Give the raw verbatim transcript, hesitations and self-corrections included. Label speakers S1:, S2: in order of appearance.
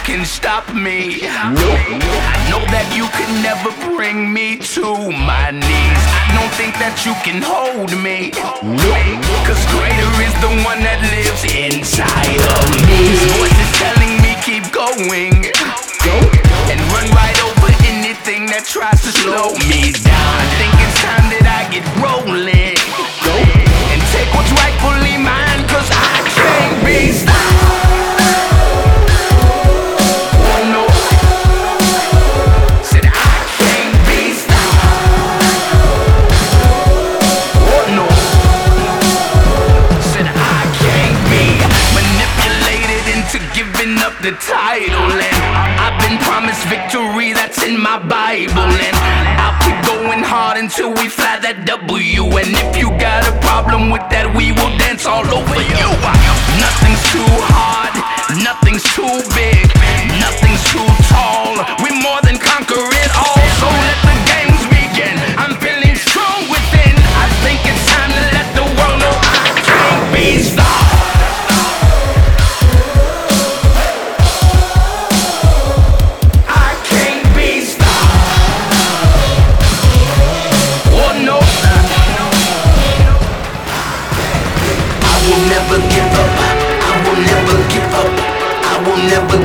S1: can stop me. I know that you can never bring me to my knees. I don't think that you can hold me. Cause greater is the one that lives inside of me. His voice is telling me keep going and run right over anything that tries to slow me down. I think it's time that I get rolling and take what's rightfully mine, cause I can't be stopped. Oh no, said I can't be stopped. Oh no, said I can't be manipulated into giving up the title. And I've been promised victory, that's in my Bible. And I'll keep going hard until we fly that W. And if you got a problem with that, we will dance all over you. Nothing's too hard, nothing's too big, nothing's too tall. We more than conquer it all. So let the games begin. I'm feeling strong within. I think it's time to let the world know I can't be stopped. Never give up, I will never give up, I will never